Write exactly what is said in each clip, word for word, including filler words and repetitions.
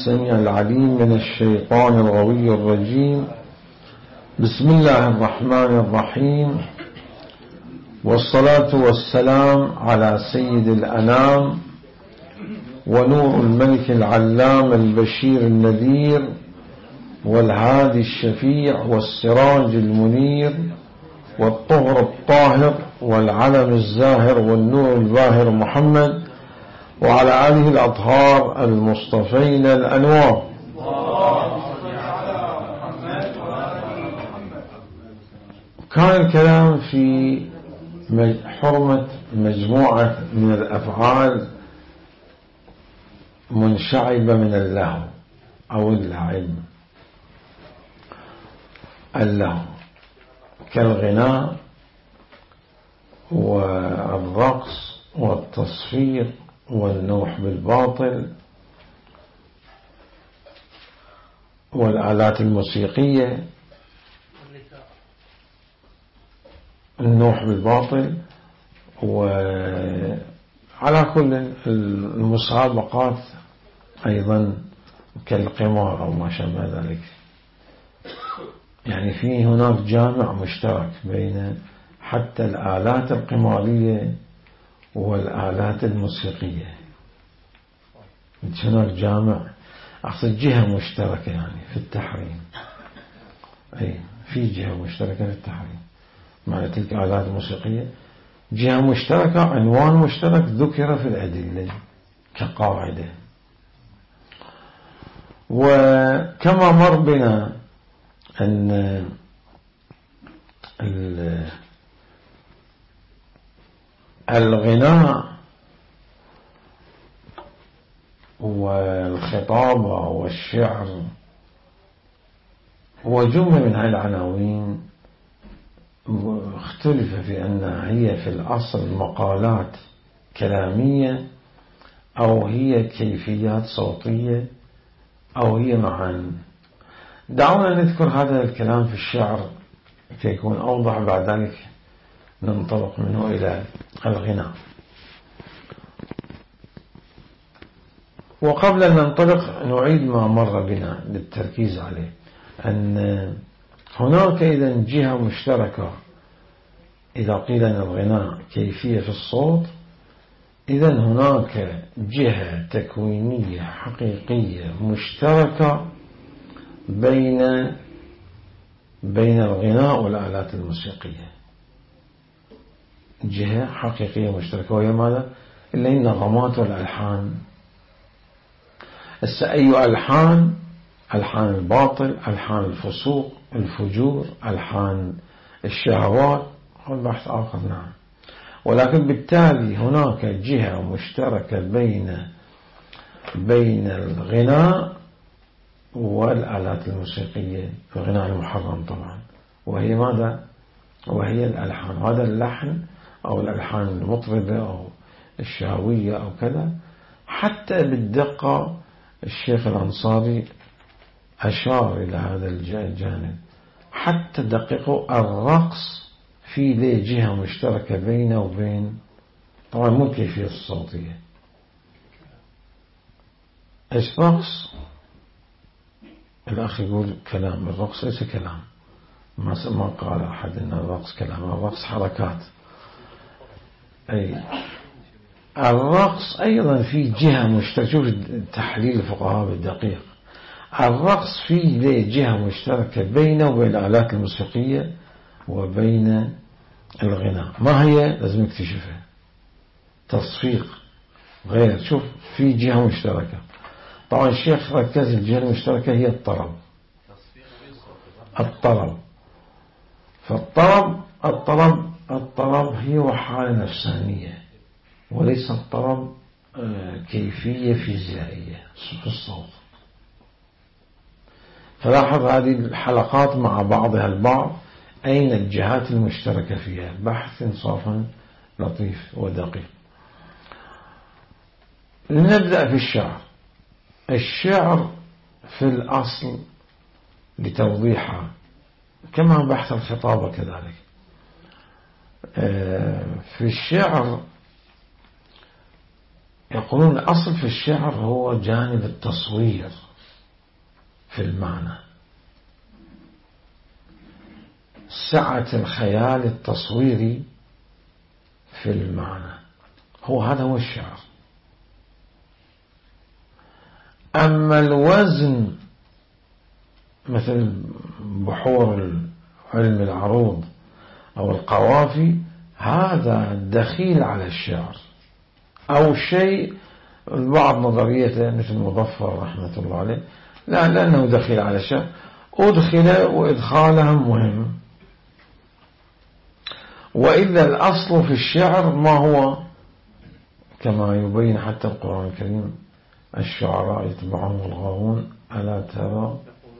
السميع العليم من الشيطان الغوي الرجيم. بسم الله الرحمن الرحيم، والصلاة والسلام على سيد الأنام ونور الملك العلام البشير النذير والهادي الشفيع والسراج المنير والطهر الطاهر والعلم الزاهر والنور الباهر محمد وعلى آله الأطهار المصطفين الأنوار. كان الكلام في حرمة مجموعة من الأفعال منشعبة من اللهو أو اللعب. اللهو كالغناء والرقص والتصفيق والنوح بالباطل والآلات الموسيقية. النوح بالباطل، وعلى كل المسابقات أيضا كالقمار أو ما شابه ذلك. يعني في هناك جامع مشترك بين حتى الآلات القمارية والآلات الموسيقية. هناك جامع، أقصد جهة مشتركة يعني في التحريم. أي في جهة مشتركة في التحريم مع تلك الآلات الموسيقية، جهة مشتركة، عنوان مشترك ذكر في الأدلة كقاعدة. وكما مر بنا أن الغناء والخطابة والشعر وجملة من هذه العناوين اختلف في أنها هي في الأصل مقالات كلامية أو هي كيفيات صوتية أو هي معا. دعونا نذكر هذا الكلام في الشعر كيكون أوضح، بعد ذلك ننطلق منه إلى الغناء. وقبل أن ننطلق نعيد ما مر بنا للتركيز عليه، أن هناك إذن جهة مشتركة. إذا قيل أن الغناء كيفية في الصوت، إذن هناك جهة تكوينية حقيقية مشتركة بين بين الغناء والآلات الموسيقية. جهة حقيقية مشتركة، وهي ماذا؟ إلا النغمات والألحان. أي ألحان؟ ألحان الباطل، ألحان الفسوق الفجور، ألحان الشهوات، هذا بحث آخر. نعم. ولكن بالتالي هناك جهة مشتركة بين بين الغناء والآلات الموسيقية، الغناء المحرم طبعا، وهي ماذا؟ وهي الألحان. هذا اللحن أو الألحان المطربة أو الشهوية أو كذا. حتى بالدقة الشيخ الأنصاري أشار إلى هذا الجانب، حتى دققوا الرقص في له جهة مشتركة بينه وبين، طبعا مو كيفية الصوتية. الرقص، الأخ يقول كلام، الرقص ليس كلام. ما قال أحد أن الرقص كلام، الرقص حركات. أي الرقص أيضا في جهة مشتركة. شوف تحليل الفقهاء بالدقيق. الرقص فيه له جهة مشتركة بينه وبين الآلات الموسيقية وبين الغناء. ما هي؟ لازم نكتشفها. تصفيق غير. شوف في جهة مشتركة. طبعا الشيخ ركز الجهة المشتركة هي الطرب. الطرب فالطرب الطرب الطرب هي حالة نفسانية، وليس الطرب كيفية فيزيائية في الصوت. فلاحظ هذه الحلقات مع بعضها البعض أين الجهات المشتركة فيها. بحث إنصافا لطيف ودقيق. لنبدأ في الشعر. الشعر في الأصل لتوضيحها كما بحث الخطابة كذلك. في الشعر يقولون الأصل في الشعر هو جانب التصوير في المعنى، سعة الخيال التصويري في المعنى، هو هذا هو الشعر. أما الوزن مثل بحور علم العروض أو القوافي، هذا دخيل على الشعر أو شيء بعض نظريته مثل مظفر رحمة الله عليه، لا لأنه دخيل على الشعر، أدخل وإدخالها مهم. وإلا الأصل في الشعر ما هو كما يبين حتى القرآن الكريم: الشعراء يتبعهم الغاوون ألا ترى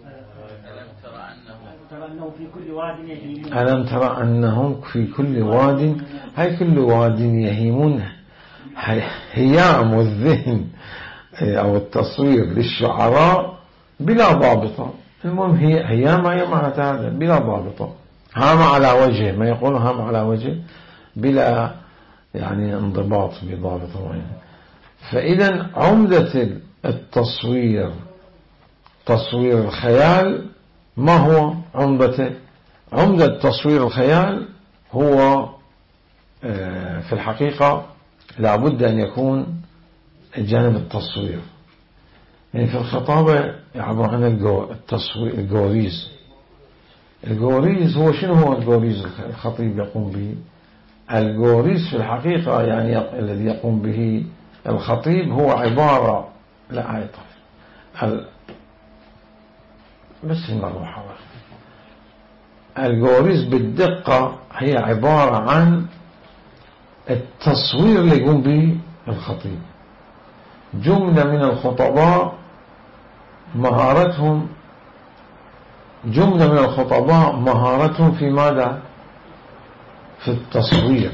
ألم ترى أنهم في كل واد، هاي كل واد يهيمون، هيام الذهن أو التصوير للشعراء بلا ضابطة. المهم هي هيام هي معنى هذا بلا ضابطة، هام على وجه، ما يقول هام على وجه بلا يعني انضباط بضابط معين. فإذا عمدة التصوير تصوير الخيال، ما هو عمدته؟ عمدة تصوير الخيال هو في الحقيقة لابد أن يكون جانب التصوير. يعني في الخطابة يعبر عن التصوير الجوريز. الجوريز هو شنو هو الجوريز الخطيب يقوم به؟ الجوريز في الحقيقة يعني الذي يقوم به الخطيب هو عبارة لا عيطف ال... بس المروحة. الجوريز بالدقة هي عبارة عن التصوير اللي يقوم به الخطيب. جملة من الخطباء مهارتهم جملة من الخطباء مهارتهم في ماذا؟ في التصوير،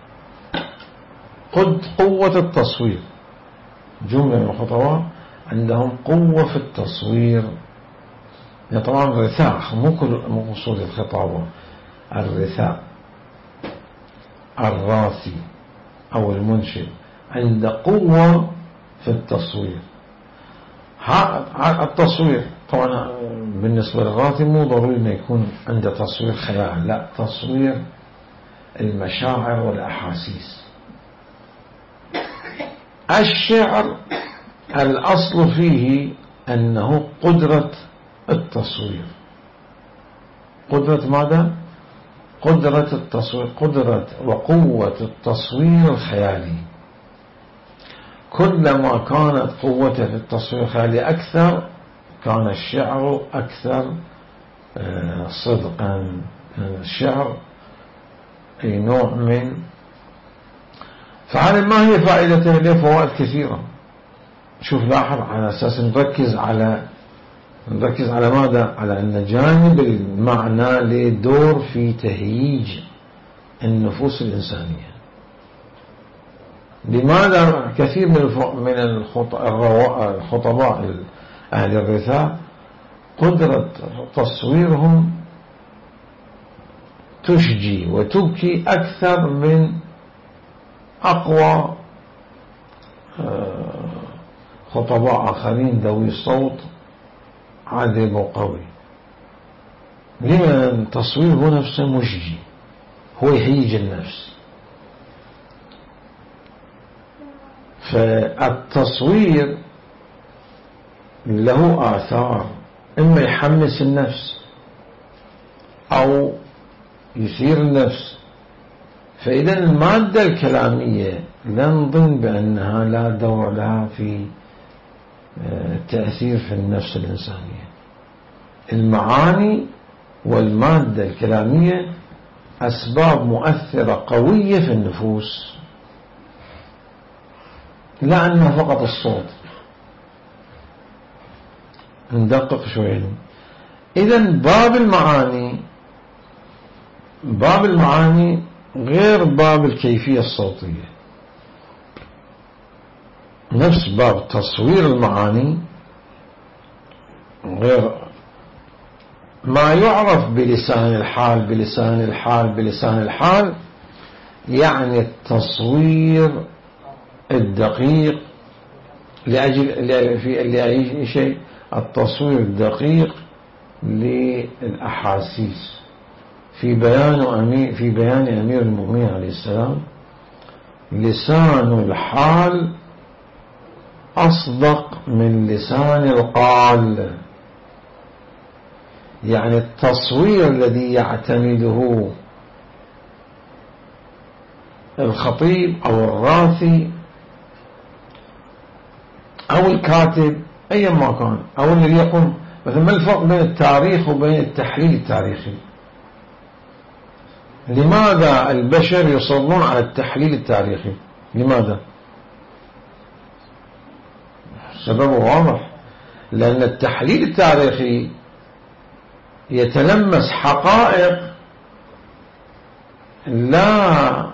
قد قوة التصوير. جملة من الخطباء عندهم قوة في التصوير. يعني طبعا الرثاء مو كل مقصود الخطابة، الرثاء الراثي أو المنشد عند قوة في التصوير. التصوير طبعا بالنسبة للراثي مو ضروري أن يكون عنده تصوير خيال، لا، تصوير المشاعر والأحاسيس. الشعر الأصل فيه أنه قدرة التصوير. قدرة ماذا؟ قدرة التصوير، قدرة وقوة التصوير الخيالي. كلما كانت قوته في التصوير الخيالي أكثر كان الشعر أكثر صدقا. الشعر أي نوع من فعلا. ما هي فائدته؟ له فوائد كثيرة. شوف لاحظ، على أساس نركز على نركز على ماذا؟ على أن جانب المعنى له دور في تهييج النفوس الإنسانية. لماذا كثير من الخطباء أهل الرثاء قدرة تصويرهم تشجي وتبكي أكثر من أقوى خطباء آخرين ذوي صوت عذب وقوي. لما التصوير هو نفسه مشجي، هو يهيج النفس. فالتصوير له آثار، إما يحمس النفس أو يثير النفس. فإذا المادة الكلامية لا نظن بأنها لا دور لها في التأثير في النفس الإنسانية. المعاني والمادة الكلامية أسباب مؤثرة قوية في النفوس، لا أنها فقط الصوت. ندقق شوية. إذن باب المعاني باب المعاني غير باب الكيفية الصوتية. نفس باب تصوير المعاني غير ما يعرف بلسان الحال بلسان الحال بلسان الحال، يعني التصوير الدقيق لأجل في لأي شيء، التصوير الدقيق للأحاسيس. في بيان أمير في بيان أمير المؤمنين عليه السلام: لسان الحال أصدق من لسان القال. يعني التصوير الذي يعتمده الخطيب أو الراثي أو الكاتب أيا ما كان، أو الذي يقوم، مثلا ما الفرق بين التاريخ وبين التحليل التاريخي؟ لماذا البشر يصرون على التحليل التاريخي؟ لماذا؟ سببه واضح، لأن التحليل التاريخي يتلمس حقائق لا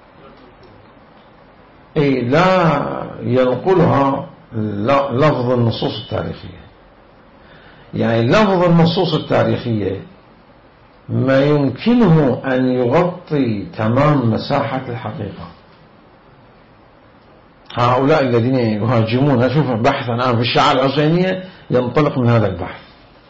أي لا ينقلها لفظ النصوص التاريخية. يعني لفظ النصوص التاريخية ما يمكنه أن يغطي تمام مساحة الحقيقة. هؤلاء الذين يهاجمون، أشوف بحث الآن في الشعائر الحسينية ينطلق من هذا البحث.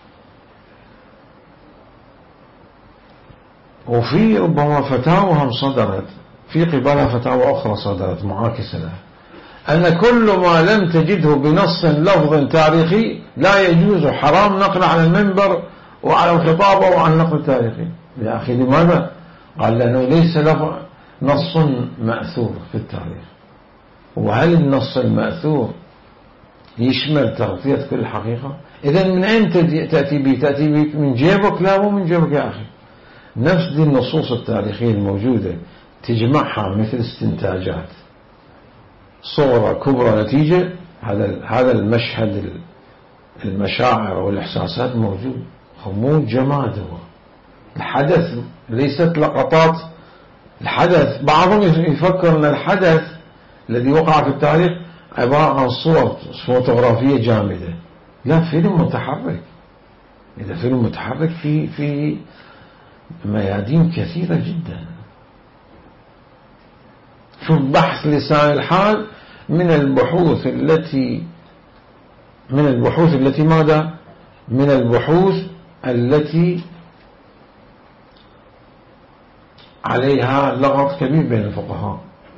وفي ربما فتاوى هم صدرت في قبالها فتاوى أخرى صدرت معاكسة لها، أن كل ما لم تجده بنص لفظ تاريخي لا يجوز، حرام نقل على المنبر وعلى الخطابة وعلى النقل التاريخي. يا أخي لماذا؟ قال لأنه ليس لفظ نص مأثور في التاريخ. وهل النص المأثور يشمل تغطية كل الحقيقة؟ إذن من أين تأتي به؟ تأتي به من جيبك؟ لا، مو من جيبك يا أخي. نفس دي النصوص التاريخية الموجودة تجمعها مثل استنتاجات صورة كبرى نتيجة. هذا هذا المشهد المشاعر والإحساسات موجود، هو مو جماد، هو الحدث ليست لقطات. الحدث بعضهم يفكر أن الحدث الذي وقع في التاريخ عبارة عن صور فوتوغرافية جامدة. لا، فيلم متحرك. إذا فيلم متحرك في في ميادين كثيرة جدا. شوف بحث لسان الحال من البحوث التي من البحوث التي ماذا؟ من البحوث التي عليها لغط كبير بين الفقهاء.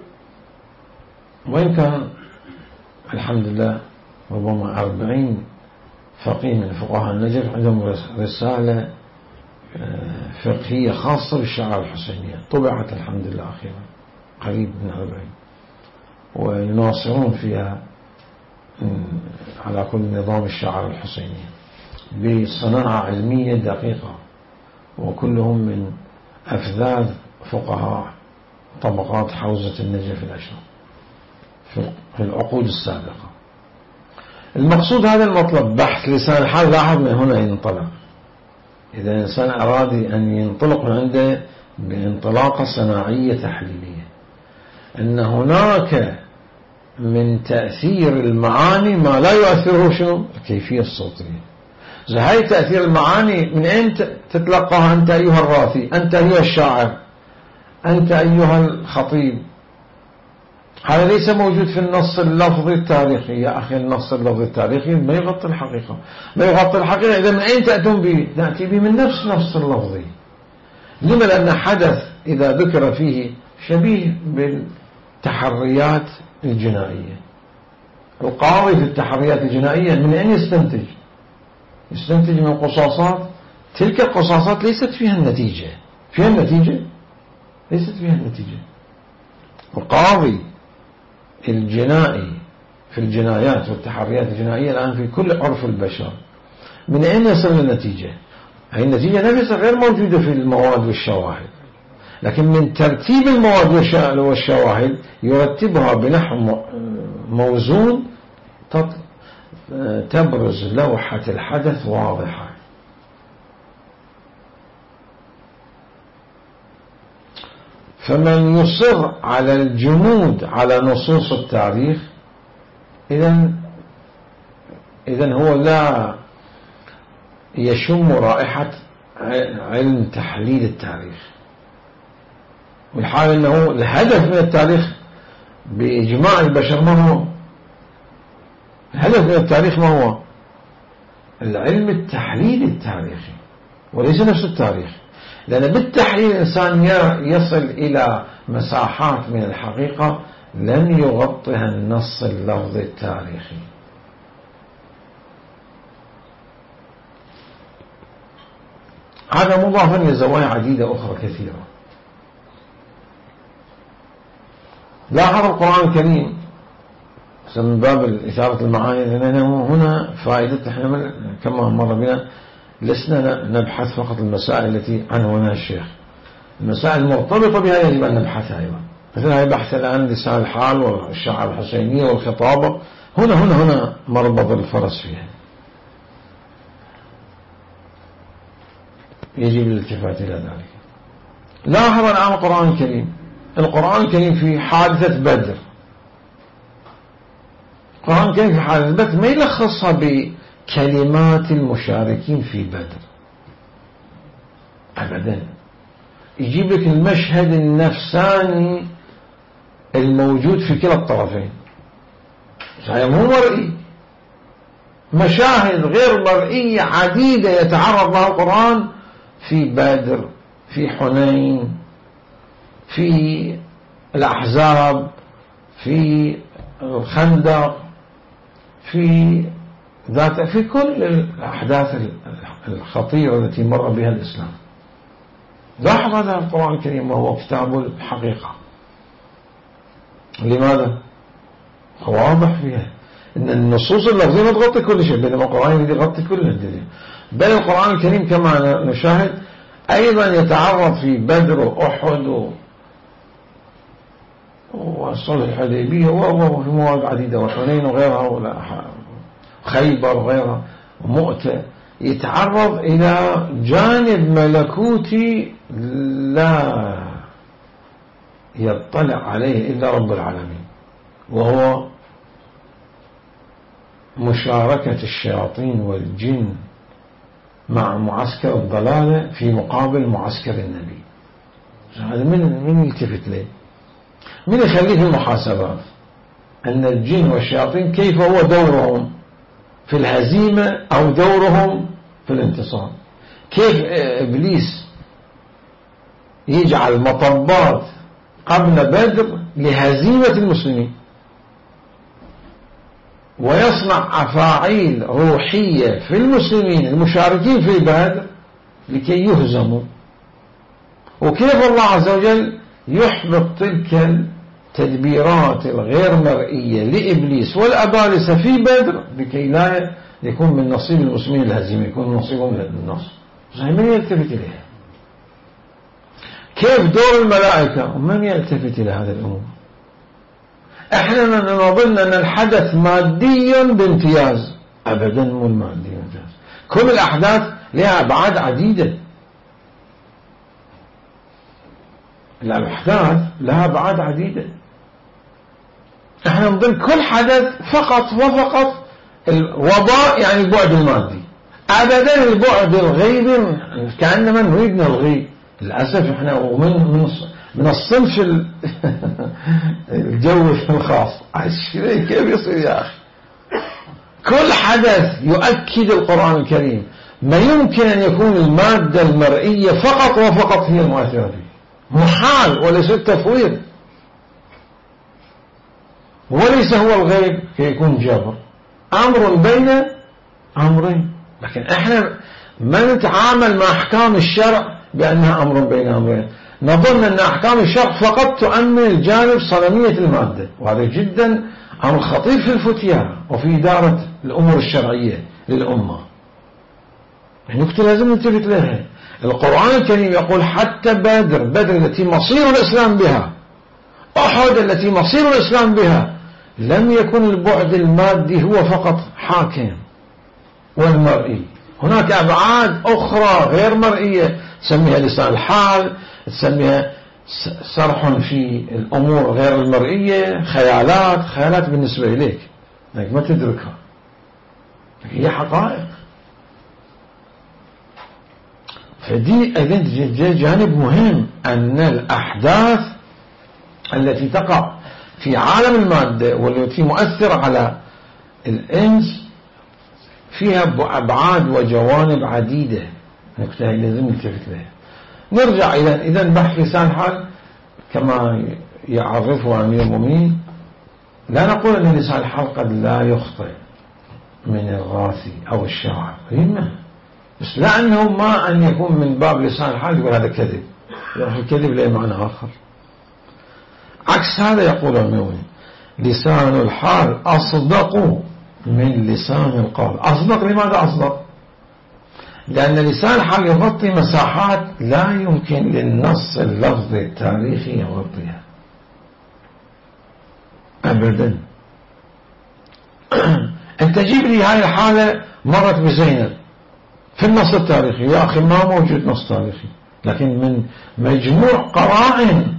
وإن كان الحمد لله ربما أربعين فقيه من فقهاء النجف عندهم رسالة فقهية خاصة بالشعائر الحسينية، طبعت الحمد لله أخيرا قريب من أربعين، ويناصرون فيها على كل نظام الشعائر الحسينية بصناعة علمية دقيقة، وكلهم من أفذاذ فقهاء طبقات حوزة النجف الأشرف في العقود السابقة. المقصود هذا المطلب، بحث لسان الحال. لاحظ من هنا ينطلق. إذا الإنسان أراد أن ينطلق من عنده بانطلاقة صناعية تحليلية، أن هناك من تأثير المعاني ما لا يؤثره شنو؟ الكيفية الصوتية. هاي تأثير المعاني من أين تتلقاها أنت أيها الراثي، أنت أيها الشاعر، أنت أيها الخطيب؟ هذا ليس موجود في النص اللفظي التاريخي. يا أخي النص اللفظي التاريخي ما يغطي الحقيقة، ما يغطي الحقيقة. إذا من أين تأتون به؟ نأتي به من نفس نفس اللفظي. لما؟ لأن حدث إذا ذكر فيه شبيه بالتحريات الجنائية. القاضي في التحريات الجنائية من أين يستنتج؟ يستنتج من قصاصات. تلك القصاصات ليست فيها النتيجة. فيها النتيجة؟ ليست فيها النتيجة. القاضي الجنائي في الجنايات والتحريات الجنائية الآن في كل عرف البشر من أين يصل للنتيجة؟ هذه النتيجة نفسها غير موجودة في المواد والشواهد، لكن من ترتيب المواد والشواهد يرتبها بنحو موزون تبرز لوحة الحدث واضحة. فمن يصر على الجمود على نصوص التاريخ إذن إذن هو لا يشم رائحة علم تحليل التاريخ. والحال أنه الهدف من التاريخ بإجماع البشر ما هو؟ الهدف من التاريخ ما هو؟ العلم التحليل التاريخي وليس نفس التاريخ، لأن بالتحليل الإنسان يصل إلى مساحات من الحقيقة لن يغطيها النص اللفظي التاريخي. هذا مضافا لزوايا عديدة أخرى كثيرة. لاحظ القرآن الكريم من باب إثارة المعاني، لأنه هنا فائدة، احنا كما مر بنا لسنا نبحث فقط المسائل التي عنونها الشيخ، المسائل المرتبطة بها يجب أن نبحثها أيضا، مثل هذا بحث الآن لسان الحال والشعر الحسينية والخطابة، هنا هنا هنا مربط الفرس فيها، يجب الالتفات إلى ذلك. لاحظ الآن القرآن الكريم، القرآن الكريم في حادثة بدر، القرآن الكريم في حادثة بدر ما يلخصها بكلمات المشاركين في بدر أبدا، يجيب لك المشهد النفساني الموجود في كلا الطرفين، صحيح مو مرئي، مشاهد غير مرئية عديدة يتعرض لها القرآن في بدر، في حنين، في الأحزاب، في الخندق، في ذات في كل الأحداث الخطيرة التي مر بها الإسلام. لاحظ هذا القرآن الكريم وهو كتاب الحقيقة. لماذا؟ واضح فيها إن النصوص اللفظية ما تغطي كل شيء، بينما القرآن يغطي كل الدنيا. بل القرآن الكريم كما نشاهد أيضا يتعرض في بدر وأحد وصلح الحديبية وفي مواضع عديدة وحنين وغيرها وخيبر وغيرها ومؤتة، يتعرض إلى جانب ملكوتي لا يطلع عليه إلا رب العالمين، وهو مشاركة الشياطين والجن مع معسكر الضلالة في مقابل معسكر النبي. هذا من من يلتفت ليه؟ من يخليه في المحاسبات أن الجن والشياطين كيف هو دورهم في الهزيمة أو دورهم في الانتصار، كيف إبليس يجعل مطبات قبل بدر لهزيمة المسلمين ويصنع أفاعيل روحية في المسلمين المشاركين في بدر لكي يهزموا، وكيف الله عز وجل يحبط تلك التدبيرات الغير مرئية لإبليس والأبالسة في بدر لكي لا يكون من نصيب المسلمين الهزيمة، يكون من نصيبهم النصر. من يلتفت إليها؟ كيف دور الملائكة ومن يلتفت إلى هذا الأمور؟ احنا نظن أن الحدث مادي بامتياز، أبدا مو المادي بامتياز، كل الأحداث لها أبعاد عديدة، الأحداث لها أبعاد عديدة، احنا نظن كل حدث فقط وفقط الوضاء يعني البعد المادي، أبدا البعد الغيبي كأنما نريد نلغيه. للأسف احنا ومن من من الصنف الجوي الخاص، كيف يصير يا أخي؟ كل حدث يؤكد القرآن الكريم ما يمكن أن يكون المادة المرئية فقط وفقط هي المؤثرة فيه، محال وليس التفويض، وليس هو الغيب كي يكون جبر، أمر بين أمرين. لكن احنا ما نتعامل مع أحكام الشرع بأنها أمر بين أمرين، نظن أن أحكام الشرع فقط تؤمن الجانب صنمية المادة، وهذا جدا أمر خطير في الفتيان وفي إدارة الأمور الشرعية للأمة، نكتة لازم نلتفت لها. القرآن الكريم يقول حتى بدر، بدر التي مصير الإسلام بها، أحد التي مصير الإسلام بها، لم يكن البعد المادي هو فقط حاكم والمرئي، هناك أبعاد أخرى غير مرئية، تسميها لسان الحال، تسميها سرح في الأمور غير المرئية، خيالات، خيالات بالنسبة إليك لكن ما تدركها، هي حقائق. فدي أيضا جانب مهم، أن الأحداث التي تقع في عالم المادة والتي مؤثرة على الإنس فيها أبعاد وجوانب عديدة، نقطة لازم نلتفت لها. نرجع إلى إذن بحث لسان الحال كما يعرفه أمير المؤمنين، لا نقول أن لسان الحال قد لا يخطئ من الغاثي أو الشاعر، بس لأنه ما أن يكون من باب لسان الحال يقول هذا كذب، يروح الكذب له معنى آخر. عكس هذا يقول المؤمن لسان الحال أصدق من لسان القول. أصدق لماذا أصدق؟ لأن لسان الحال يغطي مساحات لا يمكن للنص اللفظي التاريخي يغطيها أبدا. أنت جيب لي هاي الحالة مرت بزينب في النص التاريخي، يا أخي ما موجود نص تاريخي، لكن من مجموع قرائن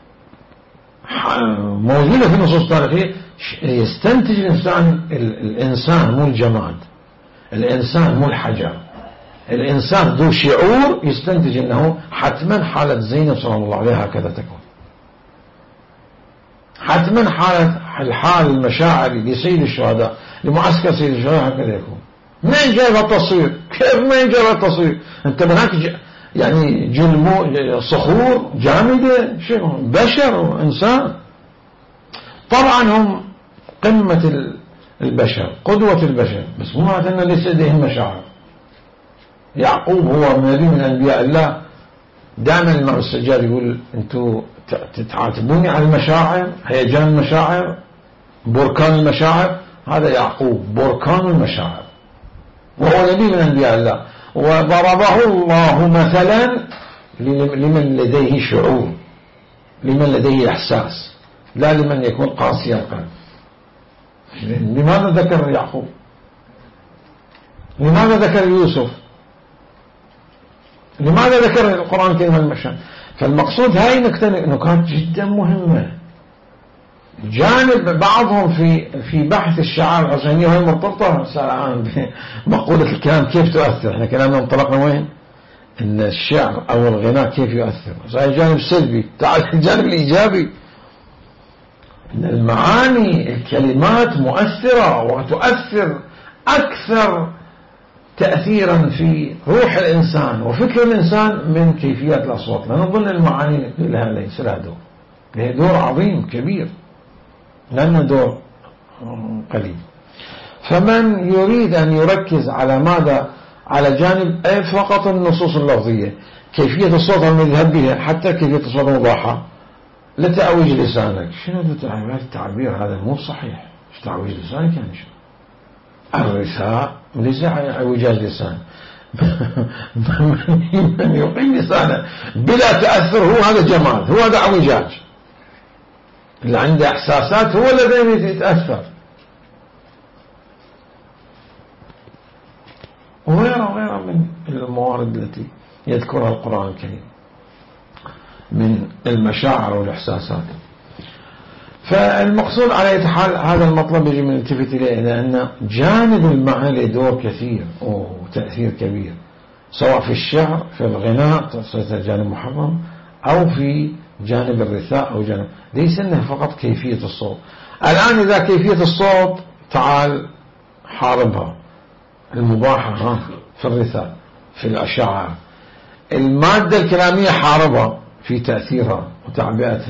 موجودة في النصوص التاريخية يستنتج الإنسان الإنسان مو الجماد، الإنسان مو الحجر، الإنسان ذو شعور يستنتج أنه حتما حالة زينب صلى الله عليه هكذا تكون، حتما حالة الحال المشاعري لسيد الشهداء لمعسكر سيد الشهداء هكذا يكون. منين جايب التصوير؟ كيف منين جايب التصوير؟ أنت هناك يعني جلمو صخور جامدة، شيء بشر وإنسان. طبعا هم قمة البشر، قدوة البشر، بس مو معنى أن ليس لديهم مشاعر. يعقوب هو نبي من أنبياء الله، دائما الإمام السجاد يقول أنتوا تتعاتبوني على المشاعر، هيجان المشاعر، بركان المشاعر. هذا يعقوب بركان المشاعر، وهو نبي من أنبياء الله، وضربه الله مثلا لمن لديه شعور، لمن لديه إحساس، لا لمن يكون قاسي القلب. لماذا ذكر يعقوب؟ لماذا ذكر يوسف؟ لماذا ذكر القرآن الكريم المشاعر؟ فالمقصود هاي نكات جدا مهمة. جانب بعضهم في في بحث الشعائر الحسينية وهي مرتبطة الآن بمقولة الكلام كيف تؤثر. احنا كلامنا انطلقنا وين؟ ان الشعر او الغناء كيف يؤثر. هذا جانب سلبي. تعال الجانب الإيجابي، ان المعاني الكلمات مؤثرة وتؤثر أكثر تأثيرا في روح الإنسان وفكر الإنسان من كيفيات الأصوات. لا نظن المعاني لها ليس لها دور، لها دور عظيم كبير، لأنه دور قليل. فمن يريد أن يركز على ماذا؟ على جانب فقط النصوص اللفظية، كيفية الصوت المذهب بها، حتى كيفية الصوت المضاحة، لا تعوج لسانك. شنو التعبير هذا؟ مو صحيح. ايش تعوج لسانك يعني؟ شو الرثاء؟ ليس اعوجاج لسان. من يقيم لسانه بلا تأثر هو هذا جمال، هو هذا اعوجاج. اللي عنده احساسات هو الذي يتأثر. وغيره وغيره من الموارد التي يذكرها القرآن الكريم من المشاعر والإحساسات. فالمقصود على أي حال هذا المطلب يجب أن نلتفت إليه، لأن جانب المعنى له دور كثير وتأثير كبير، سواء في الشعر، في الغناء جانب محرم، أو في جانب الرثاء، أو جانب ليس إنه فقط كيفية الصوت. الآن إذا كيفية الصوت تعال حاربها، المباحة في الرثاء، في الأشعار، المادة الكلامية حاربها في تأثيرها وتعبئتها.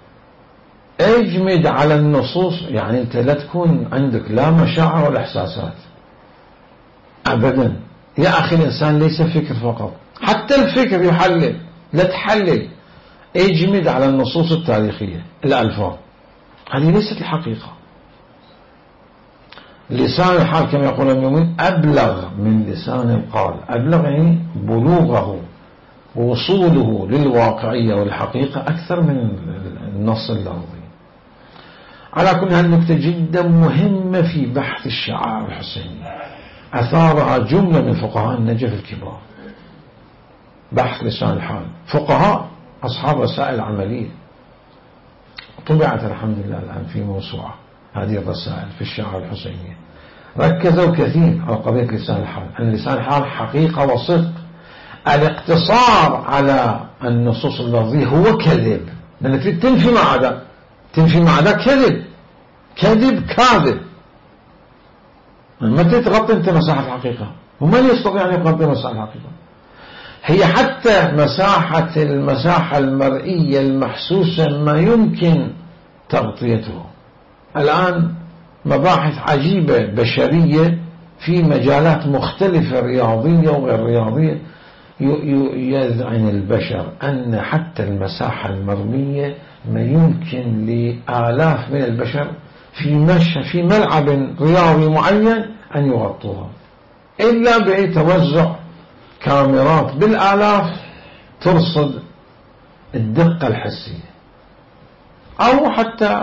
اجمد على النصوص، يعني انت لا تكون عندك لا مشاعر ولا احساسات ابدا. يا اخي الانسان ليس فكر فقط، حتى الفكر يحلل، لا تحلل. اجمد على النصوص التاريخية، الالفاظ هذه ليست الحقيقة. لسان الحال كما يقول المؤمن أبلغ من لسان القال. أبلغ يعني بلوغه ووصوله للواقعية والحقيقة أكثر من النص اللفظي. على كل هالنكتة جدا مهمة في بحث الشعائر الحسينية، أثارها جملة من فقهاء النجف الكبار. بحث لسان الحال، فقهاء أصحاب رسائل عملية طبعت الحمد لله الآن في موسوعة هذه الرسائل في الشعائر الحسينية. ركزوا كثير على قضية لسان الحال، أن لسان الحال حقيقة وصدق. الاقتصار على النصوص اللفظية هو كذب، لأن تنفي مع هذا، تنفي مع هذا كذب، كذب كاذب. متى تغطي أنت مساحة الحقيقة؟ ومن يستطيع أن يغطي مساحة الحقيقة؟ هي حتى مساحة المساحة المرئية المحسوسة ما يمكن تغطيته. الآن مباحث عجيبة بشرية في مجالات مختلفة رياضية وغير رياضية يذعن البشر أن حتى المساحة المرمية ما يمكن لآلاف من البشر في مشى في ملعب رياضي معين أن يغطوها، إلا بتوزع كاميرات بالآلاف ترصد الدقة الحسية، أو حتى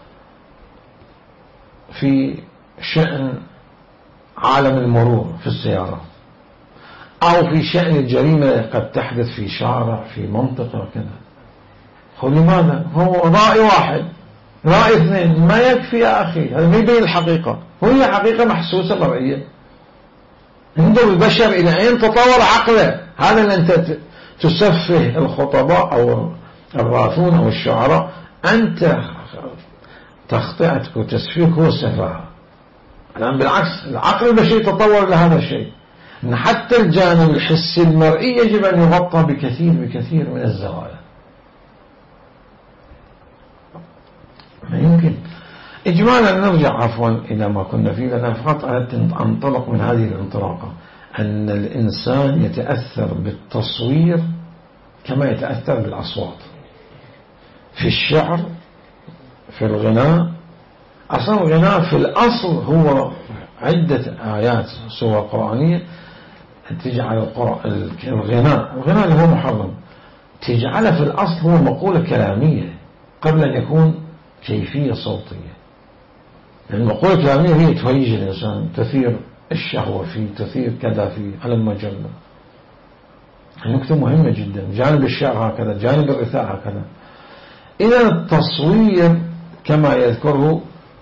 في شأن عالم المرور في السيارة، أو في شأن الجريمة قد تحدث في شارع في منطقة وكذا. لماذا؟ هو رأي واحد رأي اثنين ما يكفي يا أخي، هذا ما يبين الحقيقة، وهي حقيقة محسوسة مرئية. انظر البشر إلى أين تطور عقله. هذا اللي أنت تسفه الخطباء أو الراثون أو الشعراء، أنت تخطئتك وتسفيك هو السفاهة. الآن بالعكس العقل البشري تطور لهذا الشيء، أن حتى الجانب الحسي المرئي يجب أن يغطى بكثير بكثير من الزوايا. ما يمكن. إجمالا نرجع عفوا إلى ما كنا فيه، لأن فقط أردت أن أنطلق من هذه الانطلاقة أن الإنسان يتأثر بالتصوير كما يتأثر بالأصوات. في الشعر، في الغناء، أصلا الغناء في الأصل هو عدة آيات سورة قرآنية تجعل الغناء الغناء اللي هو محرم تجعله في الأصل هو مقولة كلامية قبل أن يكون كيفية صوتية. المقولة الكلامية هي تهيج الإنسان، تثير الشهوة فيه، تثير كذا فيه على المجلة. النكتة مهمة جدا. جانب الشعر هكذا، جانب الرثاء هكذا. إذا التصوير كما يذكره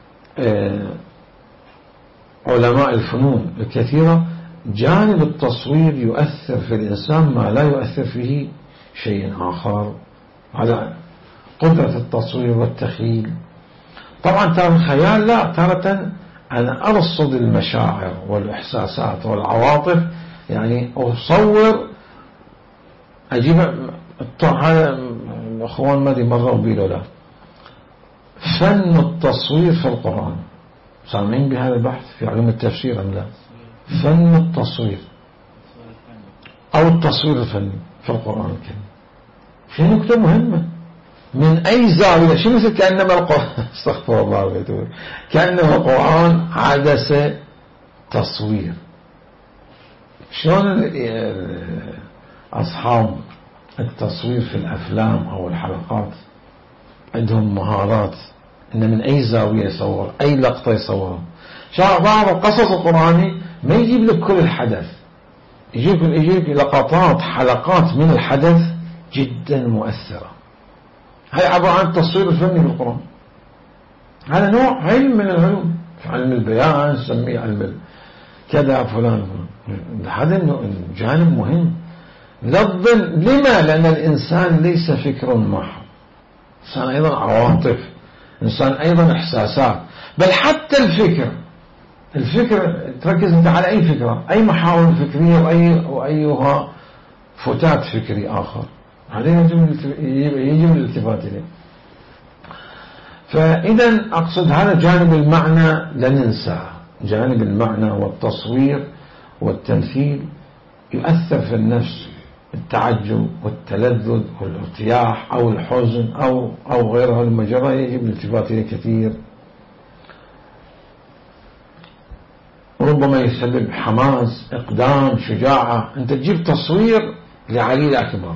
علماء الفنون الكثيرة، جانب التصوير يؤثر في الإنسان ما لا يؤثر فيه شيء آخر، على قدرة التصوير والتخيل. طبعا ترى الخيال لا، تارة أنا أرصد المشاعر والإحساسات والعواطف، يعني أصور أجيب هذا الأخوان ما دي مرة وبيلو لا فن التصوير في القرآن. سامعين بهذا البحث في علوم التفسير أم لا؟ فن التصوير أو التصوير الفني في القرآن الكريم. في نكتة مهمة، من أي زاوية، شو مثل كأنما القرآن استغفر الله ويتوب كأنما القرآن عدسة تصوير. شلون أصحاب التصوير في الأفلام أو الحلقات عندهم مهارات إن من أي زاوية يصور، أي لقطة يصورها. بعض القصص القرآني ما يجيب لك كل الحدث، يجيب يجيب لقطات حلقات من الحدث جدا مؤثرة. هاي عبارة عن التصوير الفني بالقرآن. هذا نوع علم من العلوم، علم البيان نسميه علم كذا فلان. هذا جانب مهم. لفظا لما؟ لأن الإنسان ليس فكر محض، إنسان أيضا عواطف، إنسان أيضا إحساسات. بل حتى الفكر الفكر تركز أنت على أي فكرة، أي محاور فكرية وأي وأيها فتات فكري آخر، هذا يجب الالتفات إليه. فإذا أقصد هذا جانب المعنى لا ننساه. جانب المعنى والتصوير والتمثيل يؤثر في النفس، التعجب والتلذذ والارتياح أو الحزن أو أو غيرها المجرى يجب الالتفات إليه كثير. ربما يسبب حماس، إقدام، شجاعة. أنت تجيب تصوير لعلي الأكبر،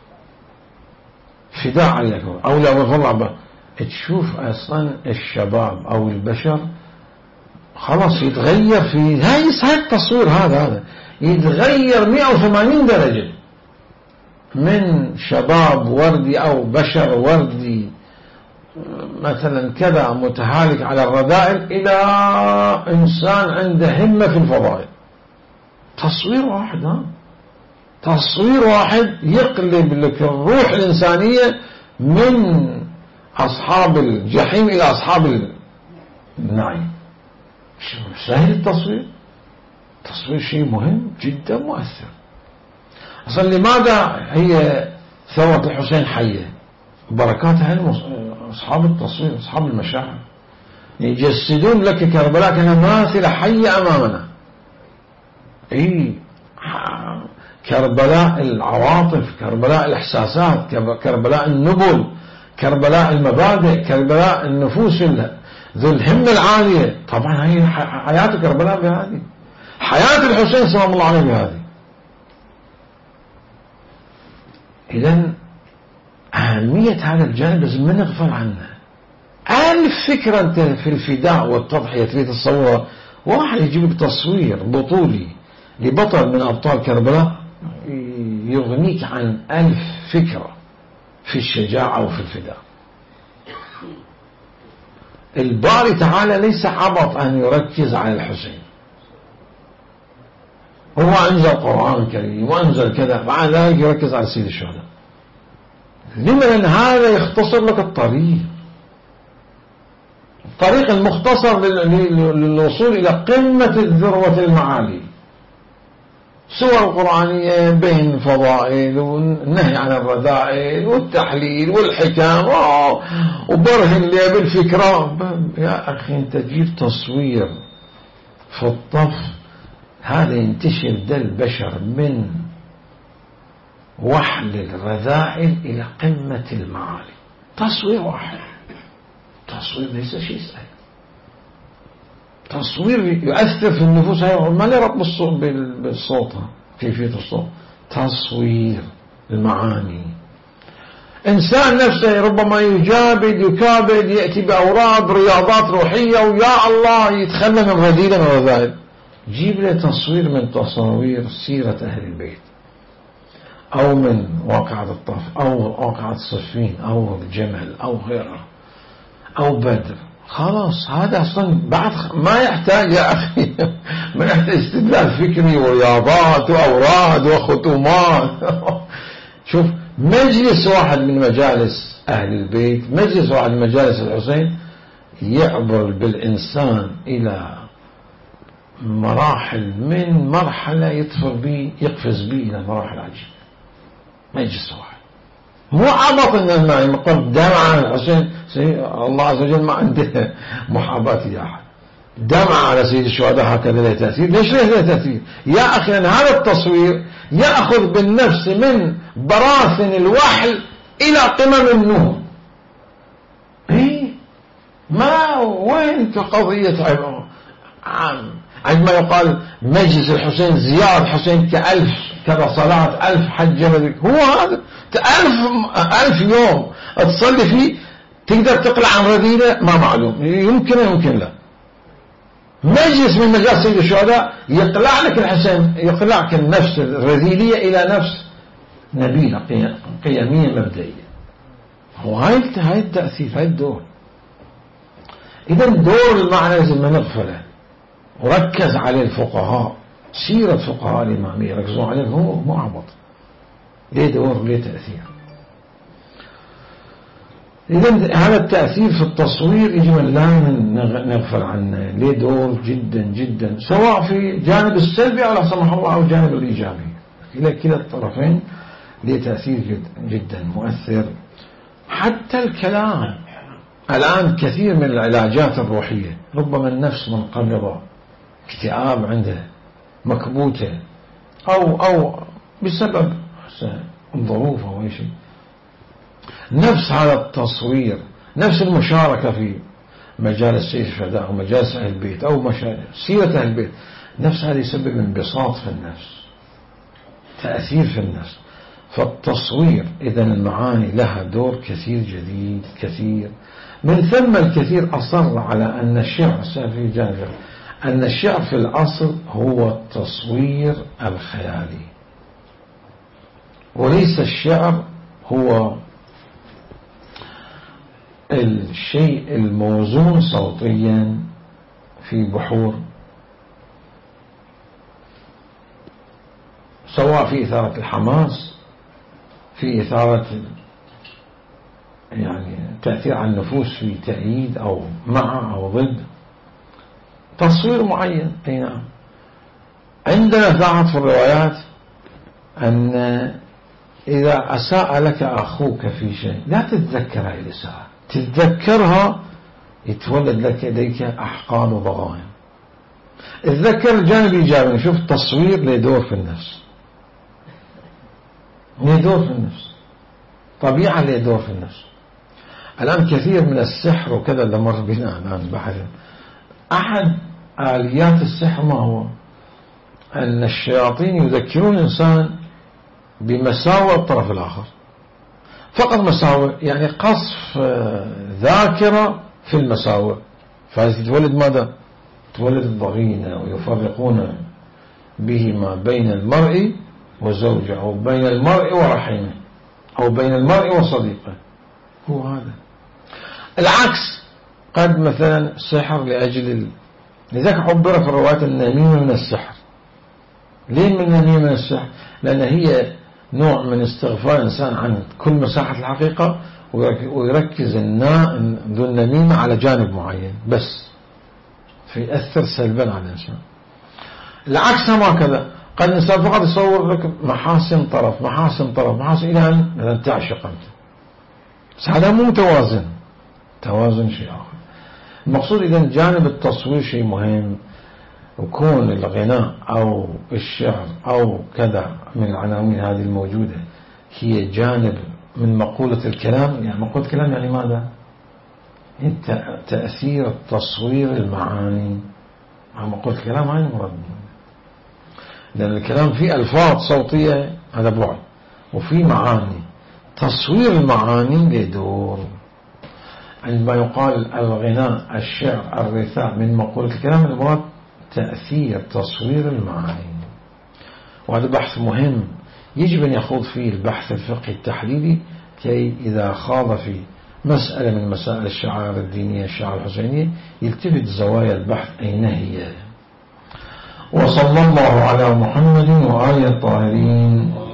فداء علي الأكبر، أو لو والله تشوف أصلا الشباب أو البشر خلاص يتغير في هاي هاي التصوير هذا هذا يتغير مئة وثمانين درجة، من شباب وردي أو بشر وردي مثلا كذا متهالك على الرذائل إلى إنسان عنده همة في الفضائل. تصوير واحد، ها تصوير واحد يقلب لك الروح الإنسانية من أصحاب الجحيم إلى أصحاب النعيم. سهل التصوير. التصوير شيء مهم جدا مؤثر. أصلا لماذا هي ثورة الحسين حية؟ بركاتها أصحاب التصوير، أصحاب المشاعر، يجسدون لك كربلاء كأنها ماثلة حية أمامنا. إيه، كربلاء العواطف، كربلاء الإحساسات، كربلاء النبل، كربلاء المبادئ، كربلاء النفوس ذو الهمة العالية. طبعا هي حياة كربلاء بهذه، حياة الحسين سلام الله عليه بهذه. إذن أهمية هذا الجانب لازم ما نغفل عنه. ألف فكرة أنت في الفداء والتضحية تريد تصورها، واحد يجيب لك تصوير بطولي لبطل من أبطال كربلاء يغنيك عن ألف فكرة في الشجاعة وفي الفداء. الباري تعالى ليس عبط أن يركز على الحسين. هو أنزل قرآن كريم وأنزل كذا، بعد ذلك يركز على سيد الشهداء. لما؟ لأن هذا يختصر لك الطريق، الطريق المختصر للوصول إلى قمة الذروة المعالي. سور القرآنية بين الفضائل والنهي عن الرذائل والتحليل والحكام وبرهن لي بالفكرة. يا أخي أنت تجيب تصوير في الطف، هذا ينتشر ده البشر من وحل الرذائل إلى قمة المعالي. تصوير واحد، تصوير ليس شيء سهل. تصوير يؤثر في النفوس. هاي ما لي رب بالصوت بالصوت كيفية الصوت. تصوير المعاني. إنسان نفسه ربما يجابد يكابد يأتي بأوراد رياضات روحية ويا الله يتخلى من رذيلة من الرذائل. جيب له تصوير من تصاوير سيرة أهل البيت، أو من واقعة الطف، أو واقعة صفين، أو الجمل، أو غيره، أو بدر. خلاص هذا أصلا بعد ما يحتاج يا أخي ما يحتاج استدلال فكري ورياضات وأوراد وختومات. شوف، مجلس واحد من مجالس أهل البيت، مجلس واحد من مجالس الحسين يعبر بالإنسان إلى مراحل، من مرحلة يطفر بي يقفز بي إلى مراحل عجيبة. مجلس واحد مو عبط إن ما يقول دمع على الحسين. الله عز وجل ما عنده محاباة يا أحد. دمع على سيد الشهداء هكذا له تأثير. ليش له تأثير يا أخي؟ أن هذا التصوير يأخذ بالنفس من براثن الوحل إلى قمم النور. إيه ما وين قضية عام عندما يقال مجلس الحسين زيارة الحسين كألف كذا صلاة، ألف حج. هو هذا ألف ألف يوم تصلي فيه تقدر تقلع عن رذيلة؟ ما معلوم، يمكن يمكن لا. مجلس من مجالس سيد الشهداء يقلع لك الحسين، يقلعك النفس الرذيلية إلى نفس نبيلة قيمية مبدئية. هو هاي هاي التأثير، هاي الدور. إذا دور المعنى لازم ما نغفله، وركز عليه الفقهاء. سيرة فقهاء الإمامية ركزوا عليه، هو مو عبط، ليه دور ليه تأثير. إذن هذا التأثير في التصوير يجب أن لا نغفل عنه، ليه دور جدا جدا، سواء في جانب السلبي أو لا سمح الله أو جانب الإيجابي. إلى كلا الطرفين ليه تأثير جدا, جدا مؤثر. حتى الكلام الآن كثير من العلاجات الروحية ربما النفس منقبضة، اكتئاب عنده، مكبوتة، أو أو بسبب الظروف أو أي شيء. نفس هذا التصوير، نفس المشاركة في مجالس سيد الشهداء أو مجالس أهل البيت أو سيرة أهل البيت، نفس هذا يسبب انبساط في النفس، تأثير في النفس. فالتصوير إذا المعاني لها دور كثير جديد كثير. من ثم الكثير أصر على أن الشعر في جانب أن الشعر في الأصل هو التصوير الخيالي، وليس الشعر هو الشيء الموزون صوتيا في بحور، سواء في إثارة الحماس، في إثارة يعني تأثير على النفوس في تأييد أو مع أو ضد. تصوير معين. أي نعم. عندنا لاحظ في الروايات أن إذا أساء لك أخوك في شيء لا تتذكر هذه الإساءة، تتذكرها يتولد لك لديك أحقان وضغائن. تذكر الجانب الإيجابي. شوف التصوير له في النفس، له في النفس، طبيعة له في النفس. الآن كثير من السحر وكذا اللي مر بنا الآن بحث، أحد آليات السحر ما هو؟ أن الشياطين يذكرون الإنسان بمساوئ الطرف الآخر، فقط مساوئ، يعني قصف ذاكرة في المساوئ، فتتولد ماذا؟ تولد الضغينة، ويفرقون به ما بين المرء وزوجه، أو بين المرء ورحمه، أو بين المرء وصديقه. هو هذا. العكس، قد مثلا سحر لأجل ال... لذلك عبر في الروايات النميمة من السحر. ليه من النميمة من السحر؟ لأن هي نوع من استغفال الإنسان عن كل مساحة الحقيقة، ويركز ذو النميمة على جانب معين بس، فيأثر سلبا على الإنسان. العكس ما كذا، قد الإنسان فقط يصور لك محاسن طرف محاسن طرف محاسن إلى أن تعشق أنت، بس هذا مو متوازن. توازن شيء آخر. المقصود إذا جانب التصوير شيء مهم، وكون الغناء أو الشعر أو كذا من العناوين هذه الموجودة هي جانب من مقولة الكلام. يعني مقولة الكلام يعني ماذا؟ تأثير تصوير المعاني. مقولة الكلام هاي مراد، لأن الكلام فيه ألفاظ صوتية هذا بعد، وفي معاني. تصوير المعاني لدور. عندما يقال الغناء الشعر الرثاء من مقولة الكلام، المراد تأثير تصوير المعاني. وهذا بحث مهم يجب أن يخوض فيه البحث الفقهي التحليلي، كي إذا خاض في مسألة من مسائل الشعائر الدينية الشعائر الحسينية يلتفت زوايا البحث أين هي. وصلى الله على محمد وآله الطاهرين.